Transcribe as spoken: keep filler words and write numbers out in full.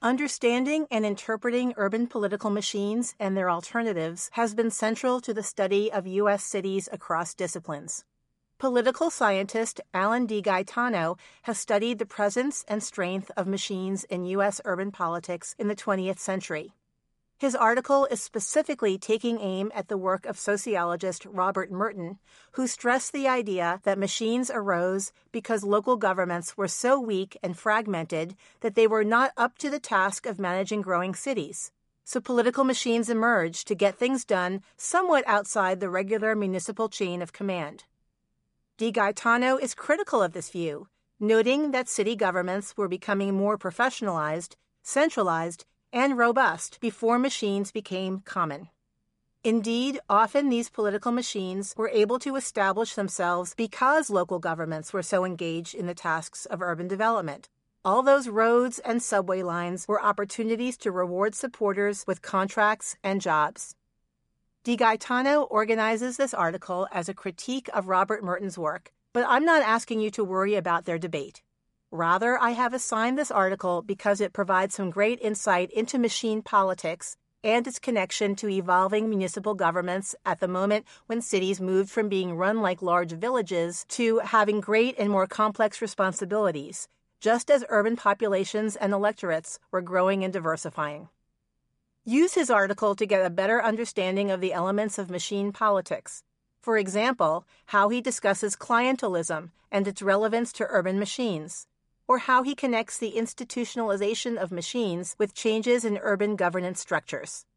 Understanding and interpreting urban political machines and their alternatives has been central to the study of U S cities across disciplines. Political scientist Alan DiGaetano has studied the presence and strength of machines in U S urban politics in the twentieth century. His article is specifically taking aim at the work of sociologist Robert Merton, who stressed the idea that machines arose because local governments were so weak and fragmented that they were not up to the task of managing growing cities. So political machines emerged to get things done somewhat outside the regular municipal chain of command. DiGaetano is critical of this view, noting that city governments were becoming more professionalized, centralized, and robust before machines became common. Indeed, often these political machines were able to establish themselves because local governments were so engaged in the tasks of urban development. All those roads and subway lines were opportunities to reward supporters with contracts and jobs. DiGaetano organizes this article as a critique of Robert Merton's work, but I'm not asking you to worry about their debate. Rather, I have assigned this article because it provides some great insight into machine politics and its connection to evolving municipal governments at the moment when cities moved from being run like large villages to having great and more complex responsibilities, just as urban populations and electorates were growing and diversifying. Use his article to get a better understanding of the elements of machine politics. For example, how he discusses clientelism and its relevance to urban machines, or how he connects the institutionalization of machines with changes in urban governance structures.